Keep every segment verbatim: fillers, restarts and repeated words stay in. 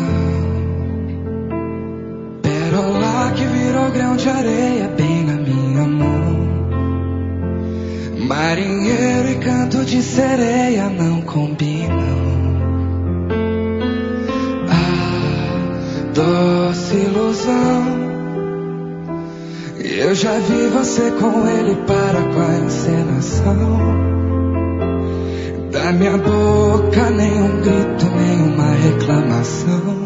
Pérola que virou grão de areia bem na minha mão. Marinheiro e canto de sereia não combinam. Ah, doce ilusão. Eu já vi você com ele, para com a encenação. Da minha boca nenhum grito, nenhuma reclamação.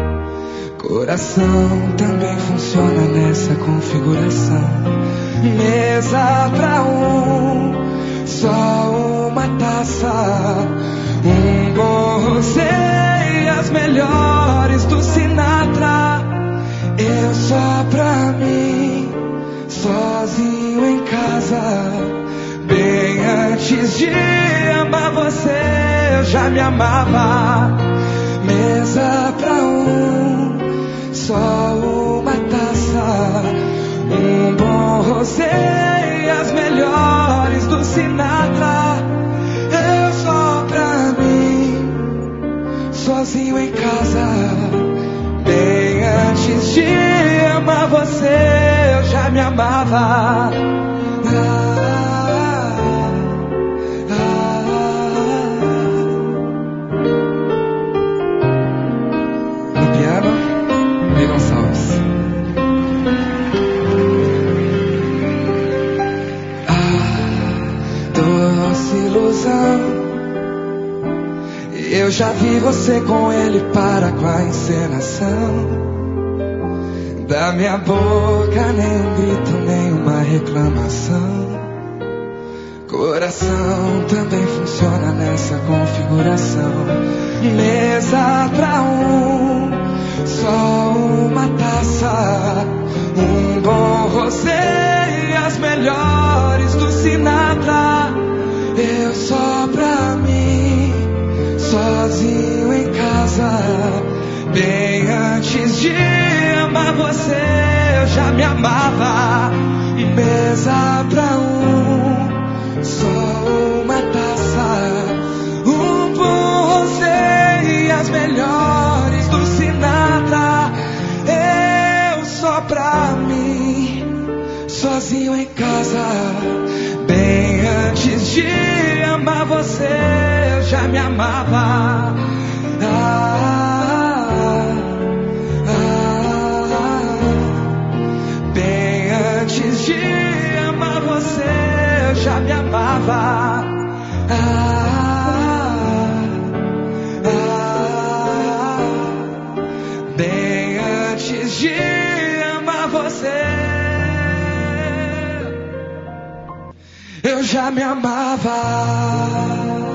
Coração também funciona nessa configuração. Mesa pra um, só uma taça. Um bom rosé e as melhores do Sinatra. Eu só pra mim, sozinho em casa. Bem antes de amar você, eu já me amava. Mesa pra um, só uma taça. Um bom rosé e as melhores do Sinatra. Eu só pra mim, sozinho em casa. Bem antes de amar você, eu já me amava. Ah, ah, ah. No piano, Ney Gonçalves. Ah, doce ilusão. Eu já vi você com ele, para com a encenação. Da minha boca nenhum grito, nenhuma reclamação. Coração também funciona nessa configuração. Mesa pra um, só uma taça. Um bom rosé e as melhores do Sinatra. Eu só pra mim, sozinho em casa. Bem antes de amar você, eu já me amava. Mesa pra um, só uma taça. Um bom rosé e as melhores do Sinatra. Eu só pra mim, sozinho em casa. Bem antes de amar você, eu já me amava. Ah, ah, ah. Bem antes de amar você, eu já me amava. Ah, ah, bem antes de amar você, eu já me amava.